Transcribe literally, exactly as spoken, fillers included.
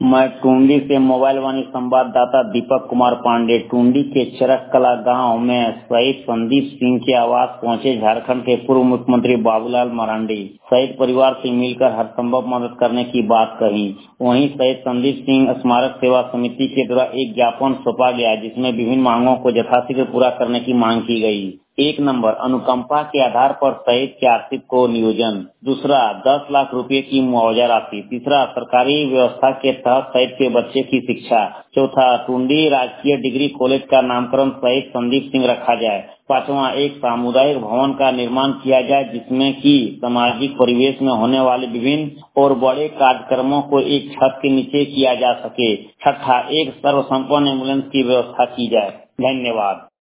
मैं टुंडी से मोबाइल वाणी संवाददाता दीपक कुमार पांडे। टुंडी के चरक कला गांव में शहीद संदीप सिंह के आवास पहुंचे झारखंड के पूर्व मुख्यमंत्री बाबूलाल मरांडी। शहीद परिवार से मिलकर हर संभव मदद करने की बात कही। वहीं शहीद संदीप सिंह स्मारक सेवा समिति के द्वारा एक ज्ञापन सौंपा गया, जिसमें विभिन्न मांगों को यथाशीघ्र पूरा करने की मांग की गई। एक नंबर, अनुकंपा के आधार पर शहीद के आर्थिक को नियोजन। दूसरा, दस लाख रुपए की मुआवजा राशि। तीसरा, सरकारी व्यवस्था के तहत शहीद के बच्चे की शिक्षा। चौथा, टुंडी राजकीय डिग्री कॉलेज का नामकरण शहीद संदीप सिंह रखा जाए। पांचवा, एक सामुदायिक भवन का निर्माण किया जाए, जिसमें कि सामाजिक परिवेश में होने वाले विभिन्न और बड़े कार्यक्रमों को एक छत के नीचे किया जा सके। छठा, एक सर्वसंपन्न एम्बुलेंस की व्यवस्था की जाए। धन्यवाद।